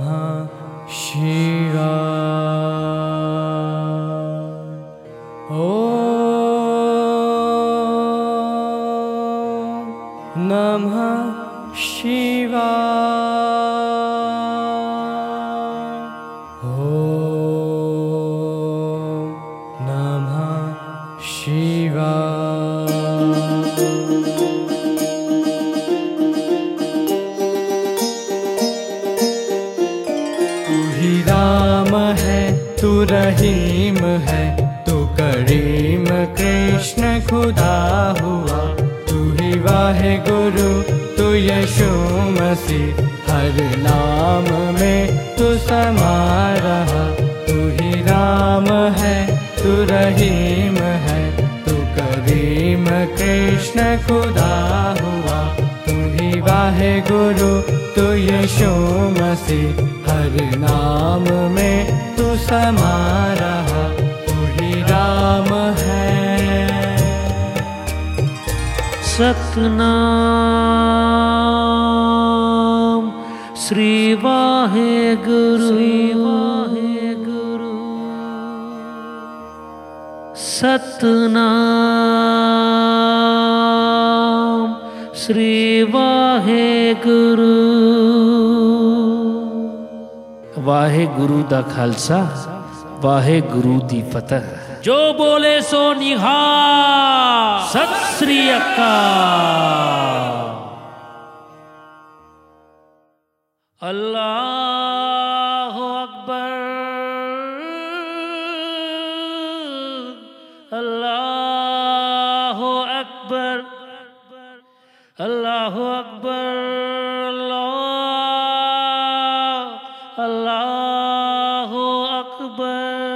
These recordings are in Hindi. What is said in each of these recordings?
शिवाय। ओम नमः शिवाय। ओम नमः शिवाय। तू ही राम है, तू रहीम है, तू करीम कृष्ण खुदा हुआ। तू ही वाहे गुरु, तू यीशु मसीह, हर नाम में तू समा रहा। तू ही राम है, तू रहीम है, तू करीम कृष्ण खुदा हुआ। तू ही वाहे गुरु, तू यीशु मसीह, हर नाम में तू समा रहा। तू ही राम है। सतनाम श्री वाहे गुरु, सतनाम श्री वाहे गुरु। वाहे गुरु दा खालसा, वाहे गुरु दी फतह। जो बोले सो निहाल, सत श्री अकाल। अल्लाह अकबर, अल्लाह अकबर, अल्लाह अकबर, अल्लाह अकबर।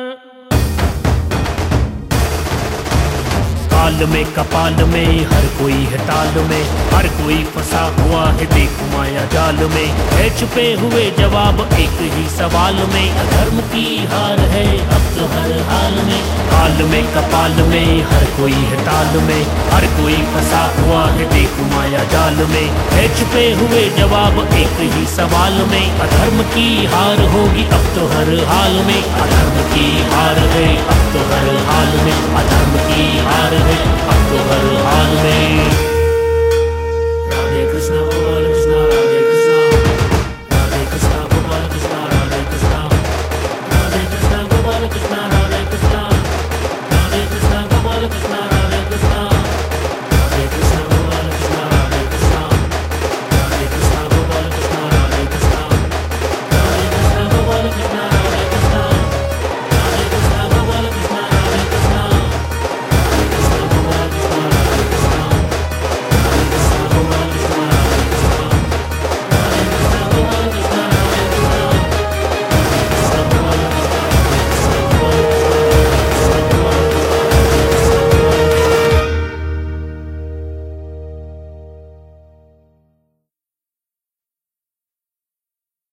काल में कपाल में हर कोई है ताल में, हर कोई फंसा हुआ है देख माया जाल में। है छुपे हुए जवाब एक ही सवाल में, अधर्म की हार है अब तो हर हाल में। काल में कपाल में हर कोई है ताल में, हर कोई फंसा हुआ है देख माया जाल में। है छुपे हुए जवाब एक ही सवाल में, अधर्म की हार होगी अब तो हर हाल में। अधर्म की हार है अब तो हर हाल में, अधर्म की हार है अब तो हर हाल में। राधे कृष्ण।